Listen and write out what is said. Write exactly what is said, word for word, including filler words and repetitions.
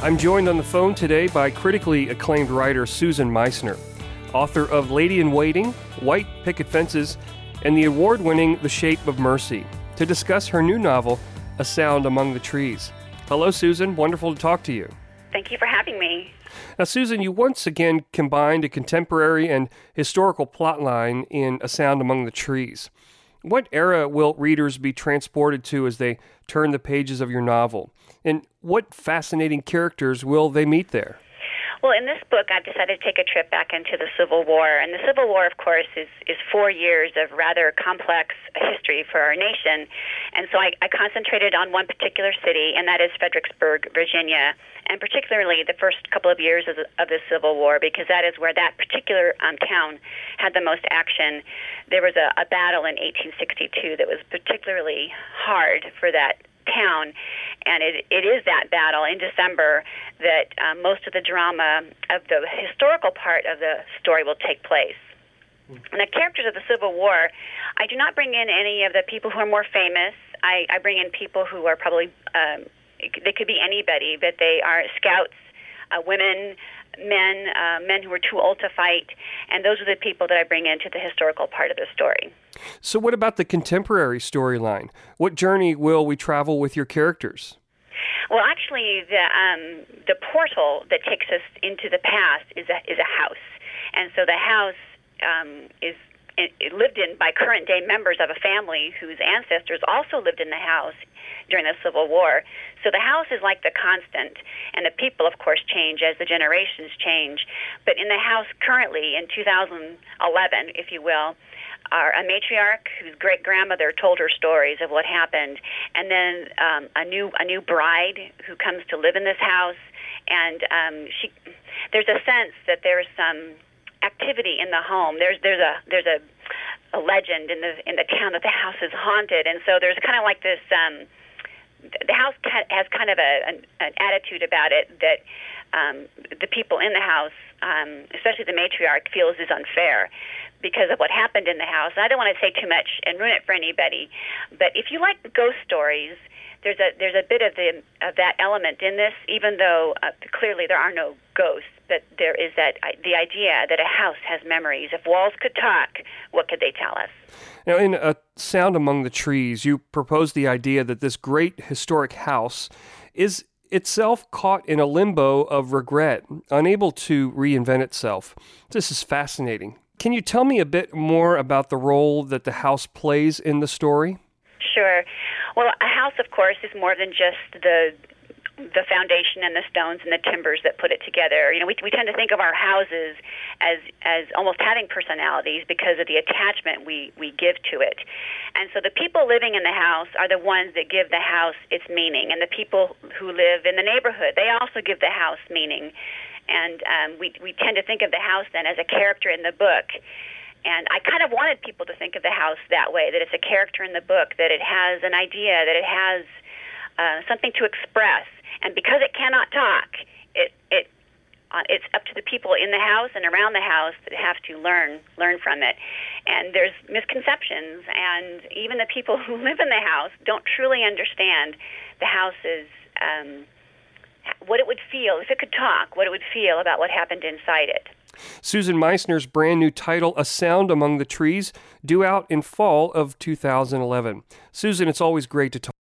I'm joined on the phone today by critically acclaimed writer Susan Meissner, author of Lady in Waiting, White Picket Fences, and the award-winning The Shape of Mercy, to discuss her new novel, A Sound Among the Trees. Hello, Susan. Wonderful to talk to you. Thank you for having me. Now, Susan, you once again combined a contemporary and historical plotline in A Sound Among the Trees. What era will readers be transported to as they turn the pages of your novel? And what fascinating characters will they meet there? Well, in this book, I've decided to take a trip back into the Civil War. And the Civil War, of course, is, is four years of rather complex history for our nation. And so I, I concentrated on one particular city, and that is Fredericksburg, Virginia, and particularly the first couple of years of the, of the Civil War, because that is where that particular um, town had the most action. There was a, a battle in eighteen sixty-two that was particularly hard for that town, and it, it is that battle in December that um, most of the drama of the historical part of the story will take place. And the characters of the Civil War, I do not bring in any of the people who are more famous. I, I bring in people who are probably, um, they could be anybody, but they are scouts, uh, women, men, uh, men who were too old to fight, and those are the people that I bring into the historical part of the story. So what about the contemporary storyline? What journey will we travel with your characters? Well, actually, the um, the portal that takes us into the past is a, is a house, and so the house um, is it, it lived in by current-day members of a family whose ancestors also lived in the house during the Civil War. So the house is like the constant, and the people, of course, change as the generations change. But in the house currently, in two thousand eleven, if you will, are a matriarch whose great-grandmother told her stories of what happened, and then um, a new a new bride who comes to live in this house, and um, she there's a sense that there's some activity in the home. There's there's a there's a, a legend in the in the town that the house is haunted, and so there's kind of like this. Um, the house has kind of a, an, an attitude about it that um, the people in the house, um, especially the matriarch, feels is unfair because of what happened in the house. And I don't want to say too much and ruin it for anybody, but if you like ghost stories, there's a there's a bit of the of that element in this, even though uh, clearly there are no ghosts, but there is that the idea that a house has memories. If walls could talk, what could they tell us? Now, in A Sound Among the Trees, you propose the idea that this great historic house is itself caught in a limbo of regret, unable to reinvent itself. This is fascinating. Can you tell me a bit more about the role that the house plays in the story? Sure. Well, a house, of course, is more than just the the foundation and the stones and the timbers that put it together. You know, we we tend to think of our houses as as almost having personalities because of the attachment we, we give to it. And so the people living in the house are the ones that give the house its meaning. And the people who live in the neighborhood, they also give the house meaning. And um, we we tend to think of the house then as a character in the book. And I kind of wanted people to think of the house that way, that it's a character in the book, that it has an idea, that it has uh, something to express. And because it cannot talk, it it uh, it's up to the people in the house and around the house that have to learn learn from it. And there's misconceptions, and even the people who live in the house don't truly understand the house's um, what it would feel if it could talk, what it would feel about what happened inside it. Susan Meissner's brand new title, A Sound Among the Trees, due out in fall of two thousand eleven. Susan, it's always great to talk.